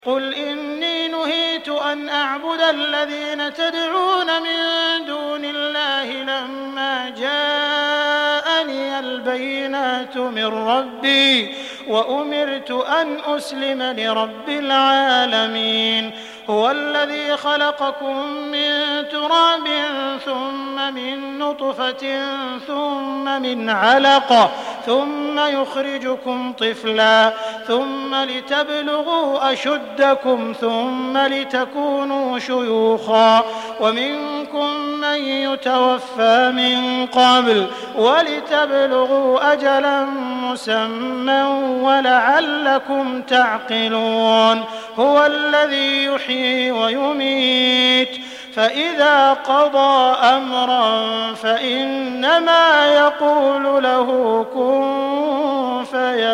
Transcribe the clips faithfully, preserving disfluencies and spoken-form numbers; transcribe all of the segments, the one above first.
قُلْ إِنِّي نُهِيتُ أَنْ أَعْبُدَ الَّذِينَ تَدْعُونَ مِن دُونِ اللَّهِ لَمَّا جَاءَنِيَ الْبَيِّنَاتُ مِن رَّبِّي وَأُمِرْتُ أَنْ أُسْلِمَ لِرَبِّ الْعَالَمِينَ هُوَ الَّذِي خَلَقَكُم مِّن تُرَابٍ ثُمَّ مِن نُّطْفَةٍ ثُمَّ مِنْ عَلَقَةٍ ثُمَّ يُخْرِجُكُمْ طِفْلًا ثُمَّ لِتَبْلُغُوا أَشُدَّكُمْ ثُمَّ لِتَكُونُوا شُيُوخًا وَمِنكُم مَّن يُتَوَفَّىٰ مِن قَبْلُ وَلِتَبْلُغُوا أَجَلًا مُّسَمًّى وَلَعَلَّكُمْ تَعْقِلُونَ هُوَ الَّذِي يُحْيِي وَيُمِيتُ فَإِذَا قَضَىٰ أَمْرًا فَإِنَّمَا يَقُولُ لَهُ كُن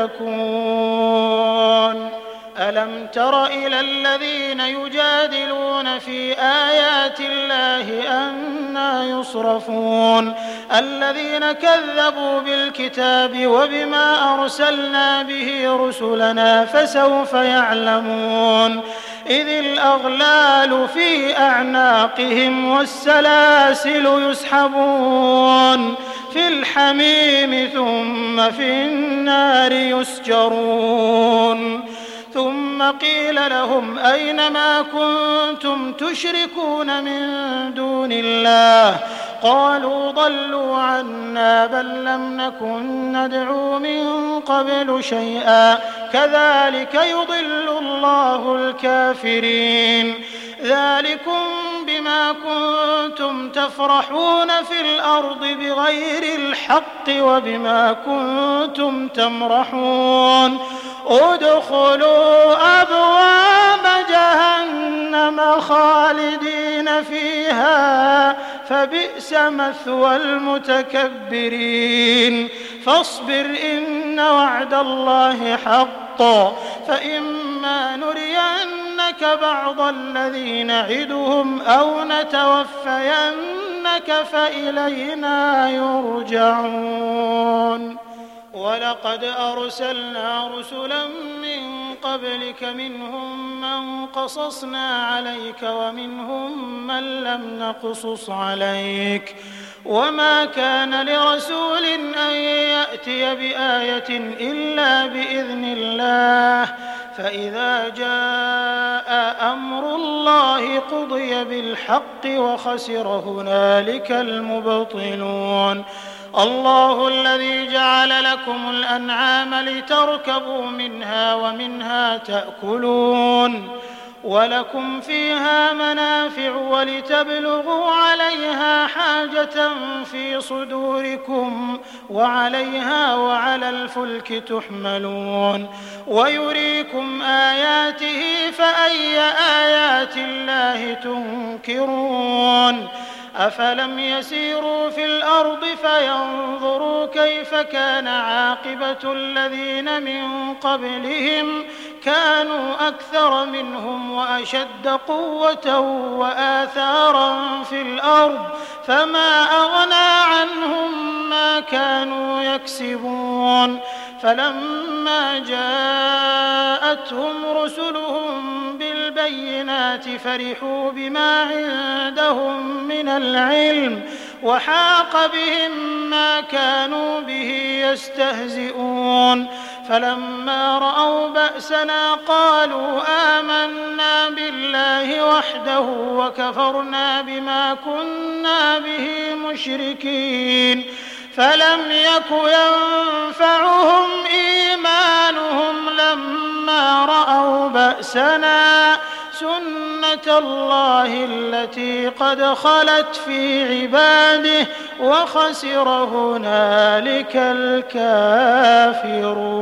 فَيَكُونُ أَلَمْ تَرَ إِلَى الَّذِينَ يُجَادِلُونَ في آيَاتِ اللَّهِ أَنَّىٰ يُصْرَفُونَ الَّذِينَ كَذَّبُوا بِالْكِتَابِ وَبِمَا أَرْسَلْنَا بِهِ رُسُلَنَا فَسَوْفَ يَعْلَمُونَ إِذِ الْأَغْلَالُ فِي أَعْنَاقِهِمْ وَالسَّلَاسِلُ يُسْحَبُونَ فِي الْحَمِيمِ ثُمَّ فِي النَّارِ يُسْجَرُونَ ثُمَّ قِيلَ لَهُمْ أَيْنَ مَا كُنتُمْ تُشْرِكُونَ مِن دُونِ اللَّهِ قَالُوا ضَلُّوا عَنَّا بَل لَّمْ نَكُن نَّدْعُو مِن قَبْلُ شَيْئًا كَذَٰلِكَ يُضِلُّ اللَّهُ الْكَافِرِينَ ذَٰلِكُم بِمَا كُنتُمْ تَفْرَحُونَ فِي الْأَرْضِ بِغَيْرِ الْحَقِّ وَبِمَا كُنتُمْ تَمْرَحُونَ ادْخُلُوا أَبْوَابَ جَهَنَّمَ خَالِدِينَ فِيهَا فَبِئْسَ مَثْوَى الْمُتَكَبِّرِينَ فَاصْبِرْ إِنَّ وَعْدَ اللَّهِ حَقٌّ فَإِمَّا نُرِيَنَّكَ بَعْضَ الَّذِي نَعِدُهُمْ أَوْ نَتَوَفَّيَنَّكَ فَإِلَيْنَا يُرْجَعُونَ وَلَقَدْ أَرْسَلْنَا رُسُلًا مِّن قَبْلِكَ مِنْهُم مَّن قَصَصْنَا عَلَيْكَ وَمِنْهُم مَّن لَّمْ نَقْصُصْ عَلَيْكَ وَمَا كَانَ لِرَسُولٍ أَن يَأْتِيَ بِآيَةٍ إِلَّا بِإِذْنِ اللَّهِ فَإِذَا جَاءَ أَمْرُ اللَّهِ قُضِيَ بِالْحَقِّ وَخَسِرَ هُنَالِكَ الْمُبْطِلُونَ اللَّهُ الَّذِي جَعَلَ لَكُمُ الْأَنْعَامَ لِتَرْكَبُوا مِنْهَا وَمِنْهَا تَأْكُلُونَ وَلَكُمْ فِيهَا مَنَافِعُ وَلِتَبْلُغُوا عَلَيْهَا حَاجَةً فِي صُدُورِكُمْ وَعَلَيْهَا وَعَلَى الْفُلْكِ تُحْمَلُونَ وَيُرِيكُمْ آيَاتِهِ فَأَيَّ آيَاتِ اللَّهِ تُنكِرُونَ أَفَلَمْ يَسِيرُوا فِي الْأَرْضِ فَيَنظُرُوا كَيْفَ كَانَ عَاقِبَةُ الَّذِينَ مِن قَبْلِهِمْ كَانُوا أَكْثَرَ مِنْهُمْ وَأَشَدَّ قُوَّةً وَآثَارًا فِي الْأَرْضِ فَمَا أَغْنَىٰ عَنْهُم مَّا كَانُوا يَكْسِبُونَ فَلَمَّا جَاءَتْهُمْ رُسُلُهُم بِالْبَيِّنَاتِ فَرِحُوا بِمَا عِندَهُم مِّنَ الْعِلْمِ وَحَاقَ بِهِم مَّا كَانُوا بِهِ يَسْتَهْزِئُونَ فَلَمَّا رَأَوْا بَأْسَنَا قَالُوا آمَنَّا بِاللَّهِ وَحْدَهُ وَكَفَرْنَا بِمَا كُنَّا بِهِ مُشْرِكِينَ فَلَمْ يَكُ يَنفَعُهُمْ إِيمَانُهُمْ لَمَّا رَأَوْا بَأْسَنَا سُنَّتَ اللَّهِ الَّتِي قَدْ خَلَتْ فِي عِبَادِهِ وَخَسِرَ هُنَالِكَ الْكَافِرُونَ